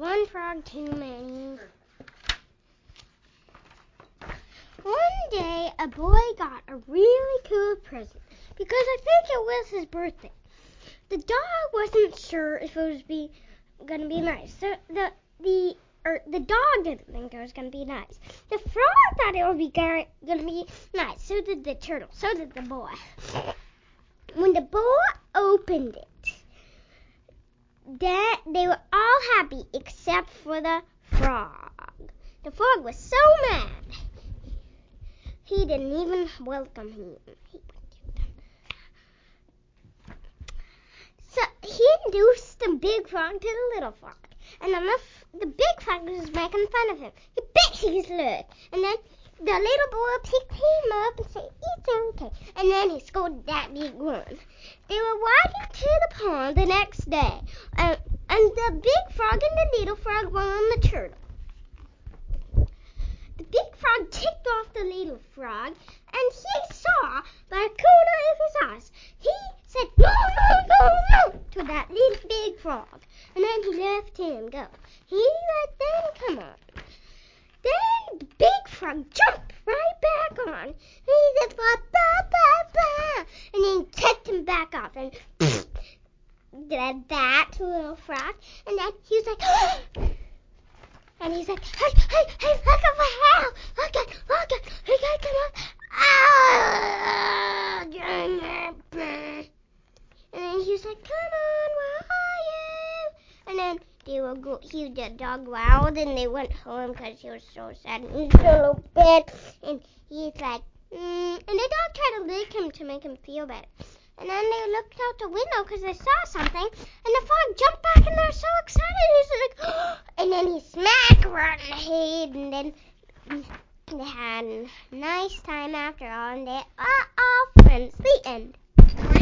One frog too many. One day, a boy got a really cool present because I think it was his birthday. The dog wasn't sure if it was gonna be nice. So the dog didn't think it was gonna be nice. The frog thought it would be gonna be nice. So did the turtle. So did the boy. When the boy opened it, they were all happy except for the frog. The frog was so mad. He didn't even welcome him. So he introduced the big frog to the little frog. And the big frog was making fun of him. He bit his leg. And then the little boy picked him up and said, "It's okay." And then he scolded that big one. They were walking to the pond the next day. And the big frog and the little frog were on the turtle. The big frog ticked off the little frog, and he saw by the corner of his eyes. He said, "No, no, no, no," to that little big frog. And then he left him go. He let them come on. Then the big frog jumped right back on. And he said, "Ba, ba, ba, ba," and then kicked him back off. And did that to the little frog. And then he was like, and he's like, hey, look at my hair. Look at, he got come up. And then he was like, "Come on, where are you?" And then the dog growled, and they went home because he was so sad. And he's so little bit, and he's like, and the dog tried to lick him to make him feel better. And then they looked out the window because they saw something, and the frog jumped back, and they're so excited. He's like, oh! And then he smacked her in the head, and then they had a nice time after all, and they are all friends. The end.